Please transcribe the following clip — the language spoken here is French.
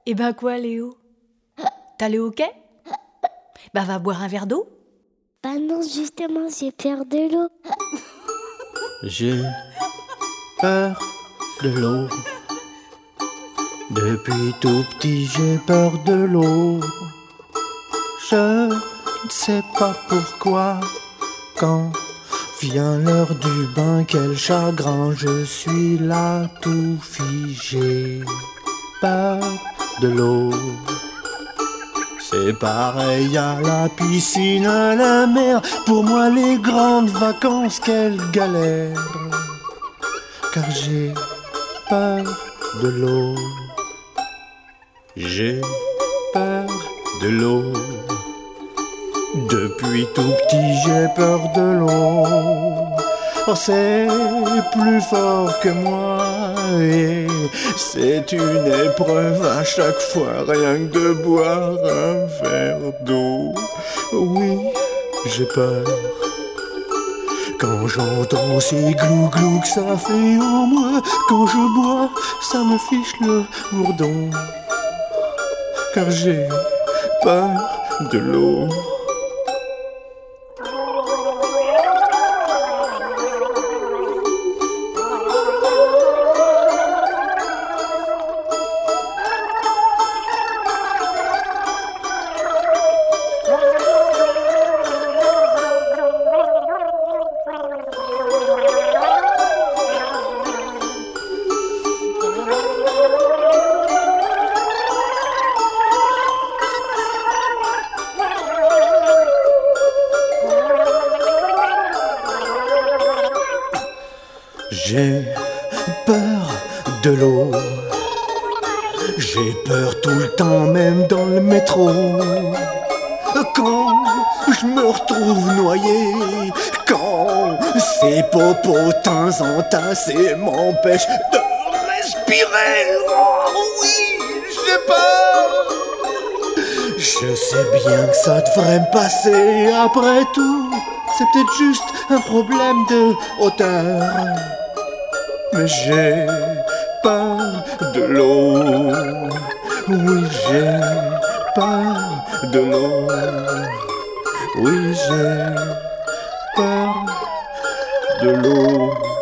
Eh ben quoi, Léo? T'as le hoquet? Bah va boire un verre d'eau. Bah non, justement, j'ai peur de l'eau. J'ai peur de l'eau. Depuis tout petit, j'ai peur de l'eau. Je ne sais pas pourquoi. Quand vient l'heure du bain, quel chagrin, je suis là tout figé. Peur de l'eau. C'est pareil à la piscine, à la mer. Pour moi, les grandes vacances, quelle galère. Car j'ai peur de l'eau. J'ai peur de l'eau. Depuis tout petit, j'ai peur de l'eau. Oh, c'est plus fort que moi et c'est une épreuve à chaque fois, rien que de boire un verre d'eau. Oui, j'ai peur. Quand j'entends ces glou-glou que ça fait en moi, quand je bois, ça me fiche le bourdon. Car j'ai peur de l'eau. J'ai peur de l'eau. J'ai peur tout le temps, même dans le métro. Quand je me retrouve noyé, quand ces popotins entassés m'empêchent de respirer. Oh oui, j'ai peur. Je sais bien que ça devrait me passer après tout. C'est peut-être juste un problème de hauteur. Mais j'ai peur de l'eau. Oui, j'ai peur de l'eau. Oui, j'ai peur de l'eau.